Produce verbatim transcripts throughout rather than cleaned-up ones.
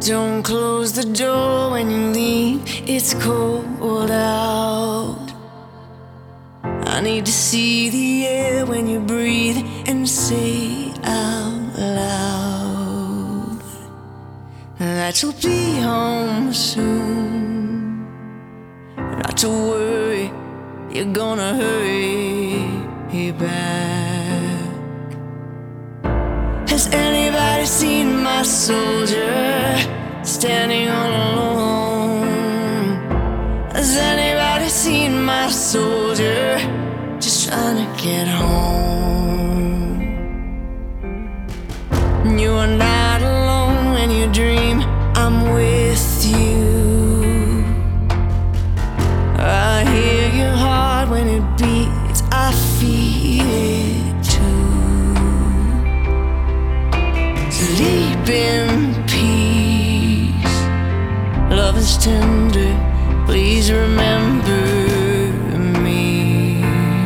Don't close the door when you leave, it's cold out. I need to see the air when you breathe and say it out loud that you'll be home soon. Not to worry, you're gonna hurry back. Has anybody seen my soldier standing all alone? Has anybody seen my soldier just trying to get home? You are not alone when you dream, I'm with you. I hear your heart when it beats, I feel it too. Sleep in peace, love is tender, please remember me.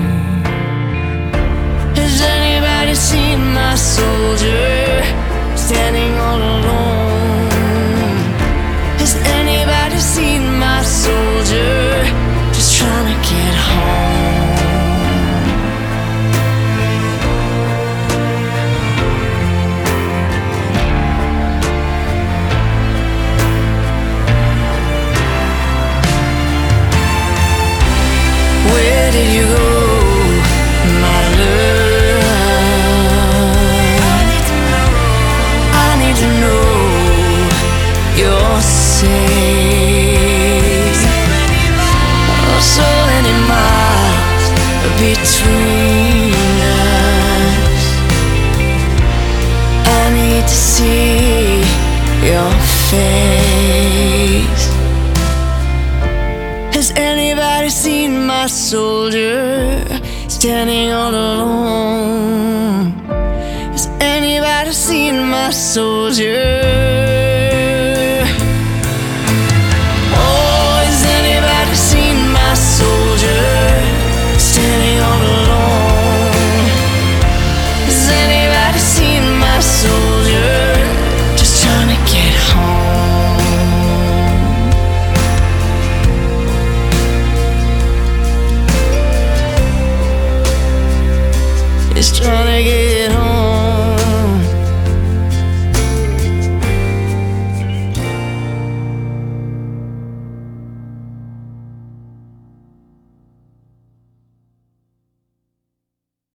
Has anybody seen my soldier standing all alone? Has anybody seen my soldier just trying to get home? Where did you go, my love? I need to know, I need to know you're safe. Oh, so many miles between us. I need to see your face. Has anybody seen my soldier standing all alone? Has anybody seen my soldier? Oh, has anybody seen my soldier standing all alone? Has anybody seen my soldier just trying to get home? Just trying to get home.